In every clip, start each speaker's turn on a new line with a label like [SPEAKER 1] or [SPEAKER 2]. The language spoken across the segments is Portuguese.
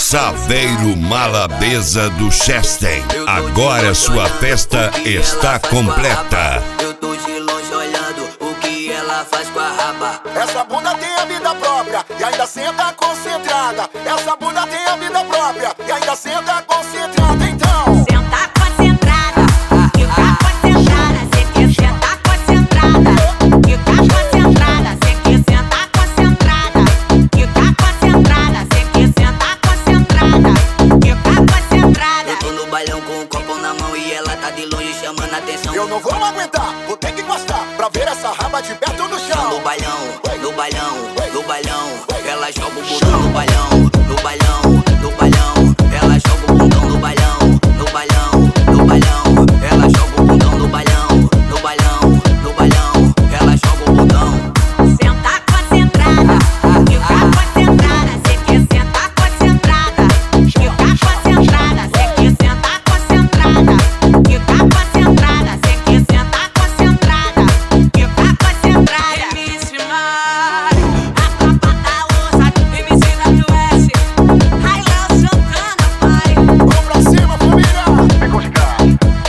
[SPEAKER 1] Saveiro Malabeza do Chester. Agora sua festa está completa.
[SPEAKER 2] Eu tô de longe olhando o que ela faz com a raba.
[SPEAKER 3] Essa bunda tem a vida própria e ainda senta concentrada. Essa bunda tem a vida própria e ainda senta concentrada. Então
[SPEAKER 4] senta concentrada, fica concentrada. Cê quer sentar concentrada, fica concentrada. Cê quer sentar concentrada, fica concentrada. Cê quer sentar concentrada, fica concentrada.
[SPEAKER 2] Eu tô no bailão com um copo na mão e ela tá de longe chamando a atenção.
[SPEAKER 3] eu não vou aguentar, vou ter que encostar pra ver essa raba de perto no chão.
[SPEAKER 2] No bailão, no bailão, no bailão, ela joga o bundão no bailão, no bailão, no bailão, ela joga o bundão no bailão, no bailão, no bailão, ela joga o bundão no bailão, no bailão, no bailão, ela joga o bundão.
[SPEAKER 4] Senta concentrada, fica concentrada. Cê quer sentar concentrada, fica concentrada. Cê quer sentar concentrada, fica concentrada. Cê quer sentar concentrada, fica concentrada. MC Mário, a tropa da ouça, MC WS, Railão Santana, pai.
[SPEAKER 3] Vamos pra cima, família! Vem com os caras.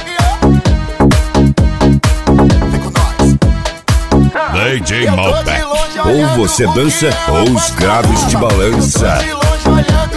[SPEAKER 3] Vem com nós.
[SPEAKER 1] DJ Malbec. Ou você dança ou os graves te balança.
[SPEAKER 3] De longe olhando